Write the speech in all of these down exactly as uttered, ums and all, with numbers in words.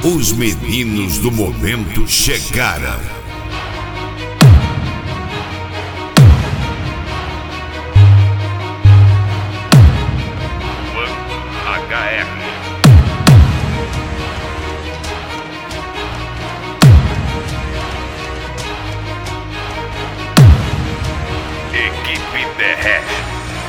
Os meninos do momento chegaram. H R. Equipe Derrete.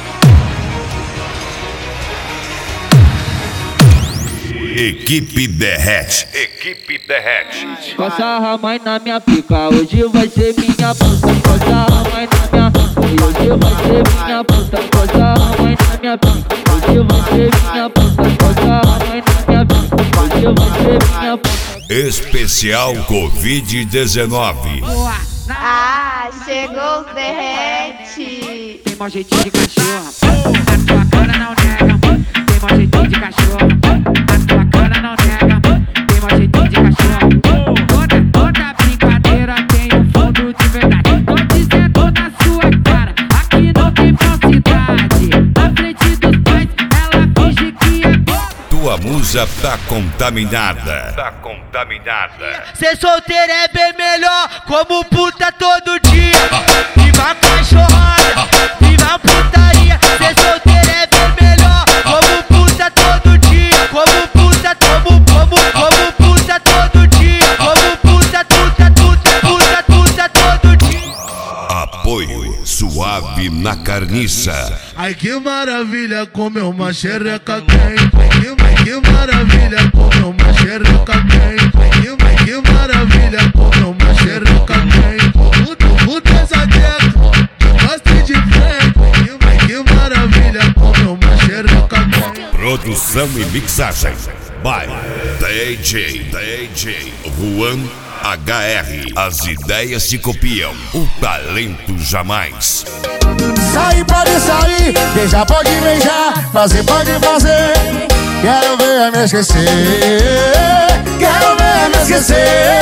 Equipe Derrete. Equipe Derrete. Coça a mãe na minha pica, hoje vai ser minha puta. Coça a mãe na minha pica, hoje vai ser minha puta. Coça a mãe na minha pica, hoje vai ser minha puta. Coça a mãe na minha pica, hoje vai ser minha puta. Especial covid dezenove. Ah, chegou o Derrete. Tem mó jeitinho de cachorro, a tua cara não nega. Tem mó jeitinho de cachorro, a tua cara não nega. Tem mó jeitinho de cachorro. Toda, toda brincadeira tem um fundo de verdade. Tô dizendo na sua cara, aqui não tem falsidade. Na frente dos pais, ela finge que é boa. Tua musa tá contaminada. Tá contaminada. Ser solteiro é bem melhor, como puta todo dia. Viva cachorrada, viva putaria. Ser solteiro é bem melhor, como puta todo dia. Como puta, como, como, como puta todo dia. Como puta, puta, puta, puta, puta todo dia. Apoio Suave na Carniça. Ai que maravilha, comeu uma xereca quente. Que, que maravilha, comeu uma xereca quente. Que, que maravilha, comeu uma xereca quente. Puta saqueca, gosta de frente. Que, que maravilha, comeu uma xereca quente. Produção e mixagem by D J D J Juan H R. As ideias se copiam, o talento jamais. Sair pode sair, beijar pode beijar, fazer pode fazer. Quero ver me esquecer, quero ver me esquecer.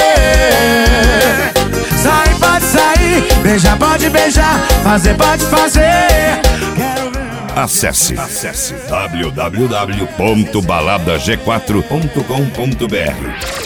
Sair pode sair, beijar pode beijar, fazer pode fazer. Quero ver. Acesse, acesse w w w ponto balada g quatro ponto com ponto b r.